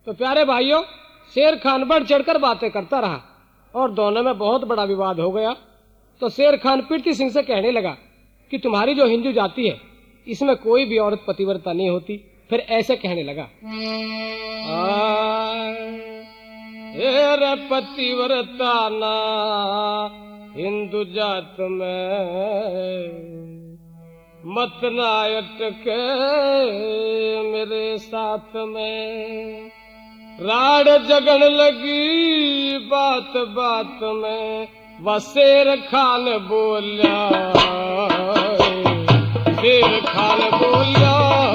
तो प्यारे भाइयों, शेर खान बढ़ चढ़कर बातें करता रहा और दोनों में बहुत बड़ा विवाद हो गया। तो शेर खान पीरती सिंह से कहने लगा कि तुम्हारी जो हिंदू जाति है इसमें कोई भी औरत पतिव्रता नहीं होती। फिर ऐसे कहने लगा, रे पतिव्रता ना हिंदू जात में मत ना अटके मेरे साथ में। राड जगन लगी बात बात में, वह शेर खान बोलिया, शेर खान बोलिया।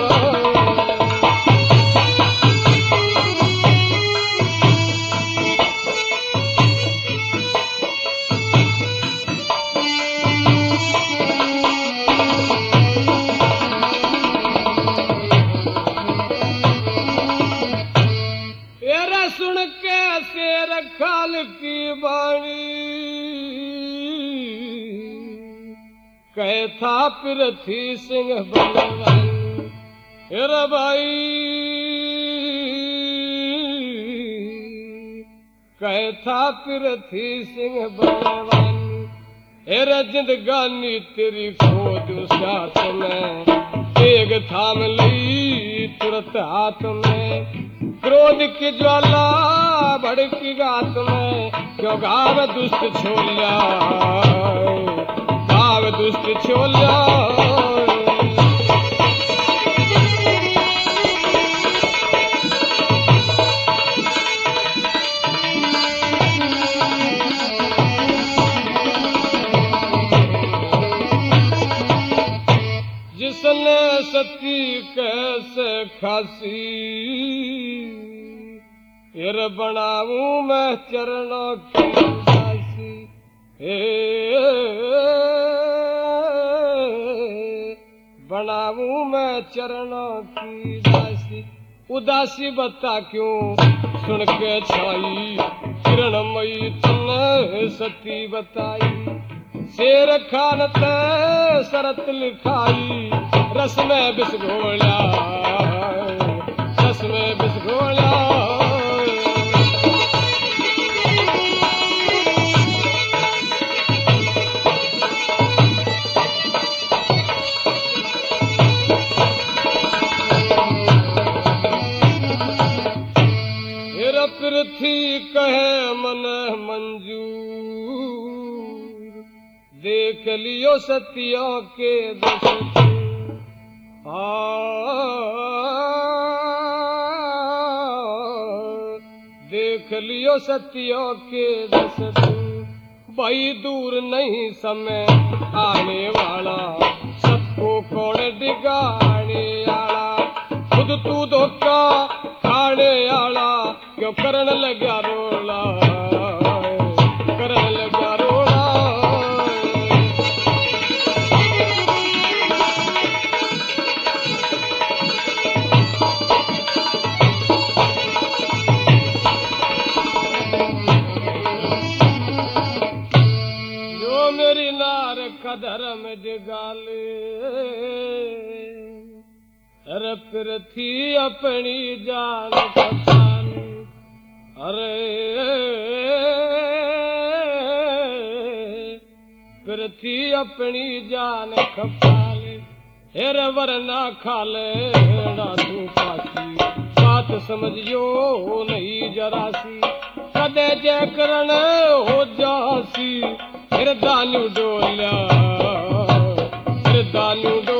सुन के शेर खान की बाणी कहता पृथ्वी सिंह बलवानी, हेरा भाई कहता पृथ्वी सिंह बलवानी। हेरा जिंदगानी तेरी खो दूं साथ में, तेग थाम ली तुरंत हाथ में। क्रोध की ज्वाला भड़की गात में, क्यों गाव दुष्ट छोलिया, गाव दुष्ट छोलिया। जिसने सती कैसे खासी, फिर बनाऊं मैं चरणों की दासी। बनाऊं मैं चरणों की दासी। उदासी बता क्यों सुन के छाई, किरणमयी तूने सती बताई। शेर खान ते शरत लिखाई, रस में बिस घोला, रस में बिस घोला। पृथ्वी कहे मन मंजूर, देख लियो सतियों के दस्तूर। देख लियो सतियों के दस्तूर। भाई दूर नहीं समय आने वाला, सबको कौन डिगाने आला। खुद तू धोखा खाने आला, क्यों करन लगा रोला, करन लगा रोला। जो मेरी नार का धर्म जगाले, अरे पृथ्वी अपनी जान खपानी। अरे पृथ्वी अपनी जान खपाले, हेरे वरना खाले ना तू पासी। बात समझियो नहीं जरासी, कदे जय करण हो जासी। फिर दानू डोल्या, फिर दानू डोल्या।